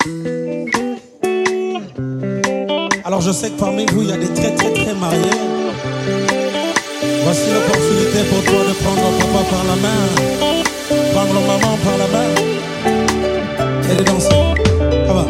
Alors je sais que parmi vous, il y a des très mariés. Voici l'opportunité pour toi de prendre papa par la main, prendre maman par la main et de danser. Ça va.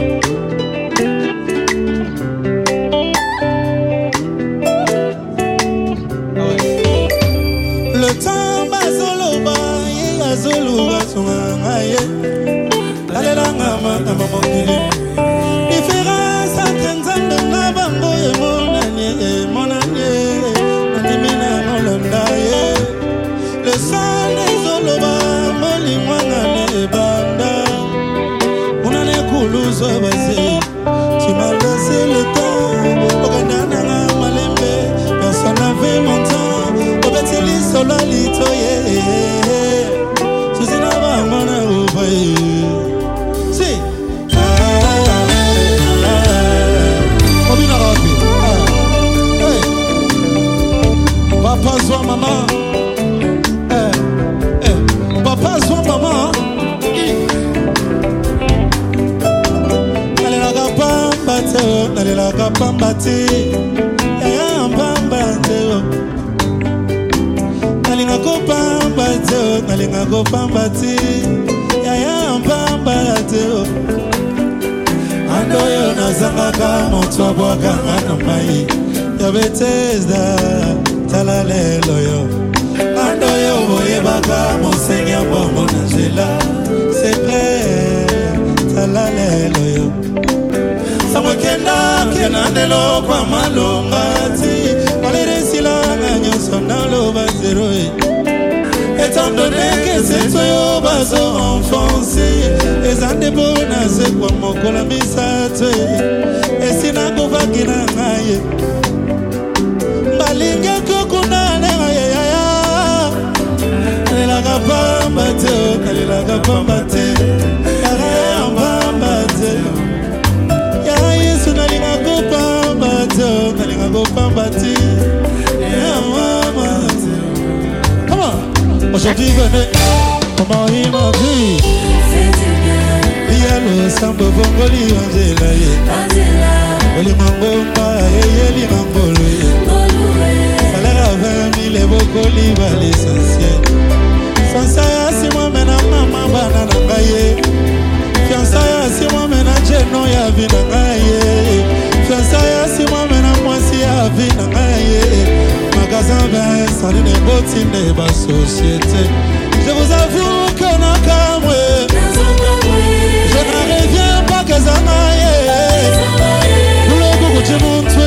Ah ouais. Le temps bazoloba yazoluba sungaye alelanga mama mokili différence entre nzambe na bango monanye nanimina molonda ye le sang ezoloba molingwanga ne ebanda unane kuluzo base tu m'as laissé le temps okanana malembe personne n'avait mon temps obeteli solo litoye susina ba mona ubaye si obina rapi papa zwa mama papa zwa mama nalela pamba te ya pamba te nalinga ko pamba te ya pamba te ando yo nazangaka moto abwakanga na mai ya Bethesda tala lelo yo ando yo boyebaka monseigneur bombo na jela c'est vrai tala lelo yo samokenda kenandelo kwa malongati waleresilanga nyonso naloba zero étant donné que c'est toi bazo enfoncé les andebona se kwa mokola misato esina kuvakina ngaye balinge kokunane ya nalelaka pamba te ya pamba te ya Yesu nalinga kopamba te ya mama te. Comment aujourd'hui venez comment il m'a vu il y a le sambo bongoli Angela oli mangomba yeli mangolo salaire 20 000 bokoli ba l'essentiel fiançailles si moi mena mama bana na ngaye fiançailles si moi mena jeno ya vida ngaye fiançailles si moi mena mwasi ya vida ngaye magasin ben saline botine ba société je vous avoue que na kamwe je ne reviens pas que ça maye le gogo tu montes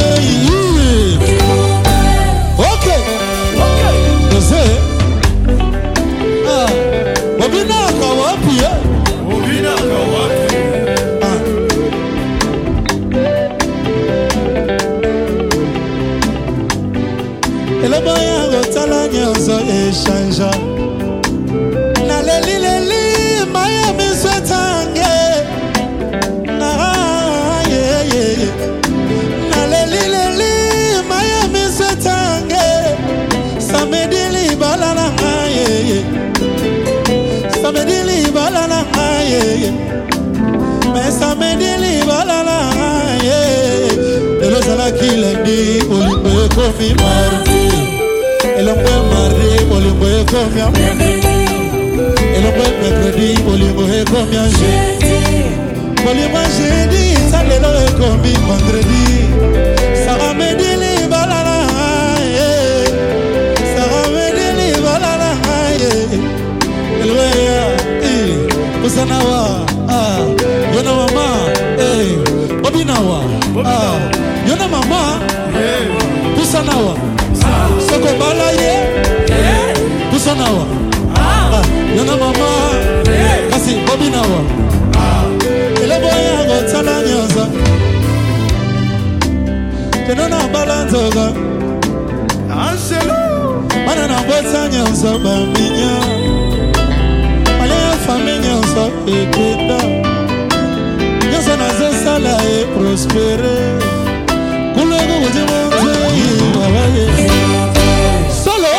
ok dose obina kawapi ele boya gotala nyozo eshanja na leli maya miswetange na na leli maya miswetange samedili balala mais samedili balala elo sala kilendi olimbo komi mardi elombe mardi olimbo komi elombe mercredi olimbo komi jeudi salelo komi vendredi samedili balala elweya usanawa yona mama obinawa yona mama usanawa soko bala ye usanawa yona mama kasi obinawa eleboya gotala nyoza kenona balanzoga anselo mana na botsa nyoza baminya famille nyonso ekenda nyonso nazosala eprospere kuleko kuti monzei babaye solo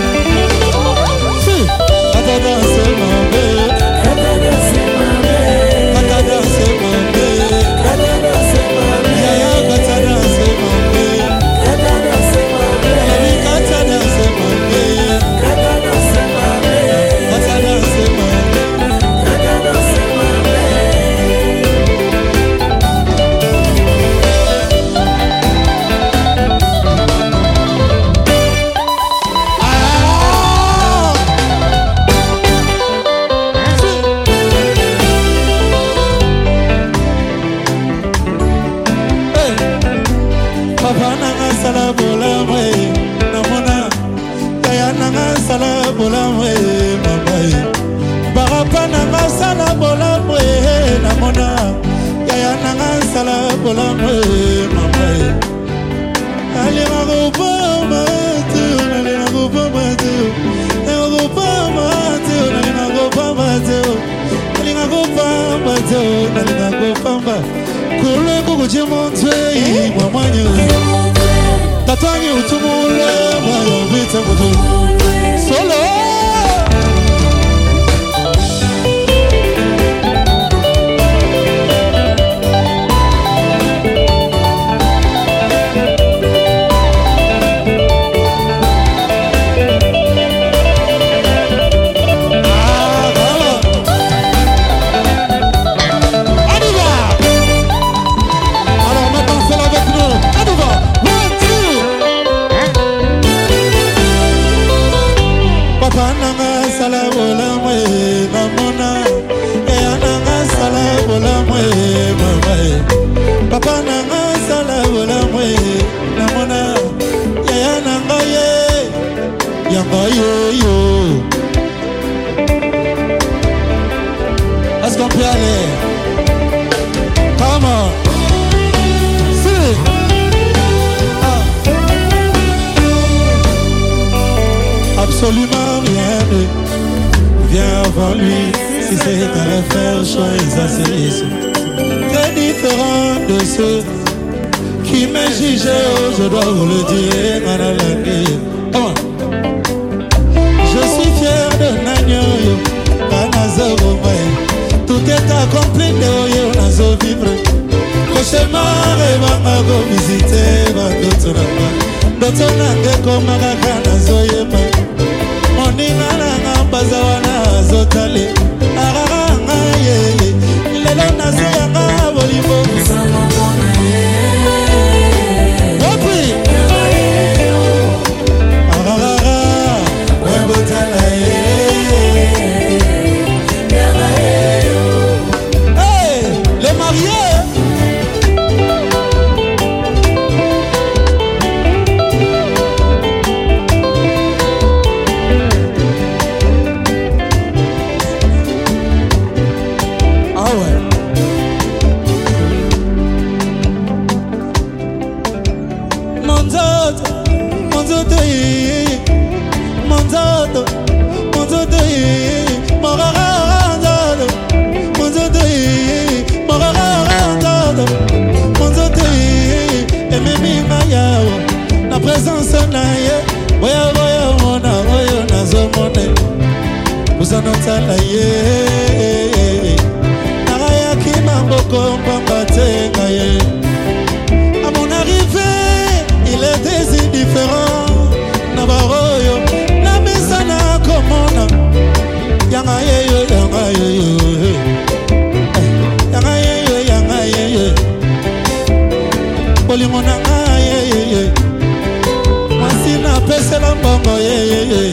si atadanse mabe Papa nanga sala bolamu namona yaya nanga sala bolamu mama alima gopama tu alima gopama tu alima gopama tu alima gopama tu alima gopama tu alima gopama kule kukujimonte mwamanyo tatangi utumule mayo vita kutu solo Papa nanga sala bola mwe namona yaya nanga ye yanga yo est-ce qu'on peut aller come on si absolument rien ne vient avant lui si c'est à refaire choisir très différent de ceux qui me jugeaient, je dois vous le dire, je suis fier de Nanyo, tout est accompli de Nazo vivre. Cauchemar et Bangago visiter, d'autres n'ont comme Nazo Yema. On y n'a pas Bazawana Zotale, Aranga Ye. Lelo nasiyanga bolimo Wapri Wembotala Hey, les mariés na présence naye boya boya mona oyo nazomone uzanotala ye naraya kimamboko mpamba tenga ye à mon arrivée il était si différent na baroyo na misana komona yanga ye yanga ye yanga ye yanga ye Polimona ye Masina pese la mbongo ye